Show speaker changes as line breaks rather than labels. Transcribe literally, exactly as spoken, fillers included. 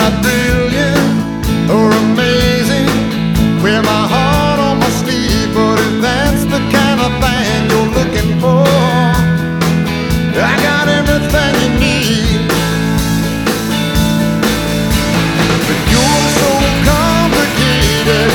not brilliant or amazing, wear my heart on my sleeve, but if that's the kind of thing you're looking for, I got everything you need.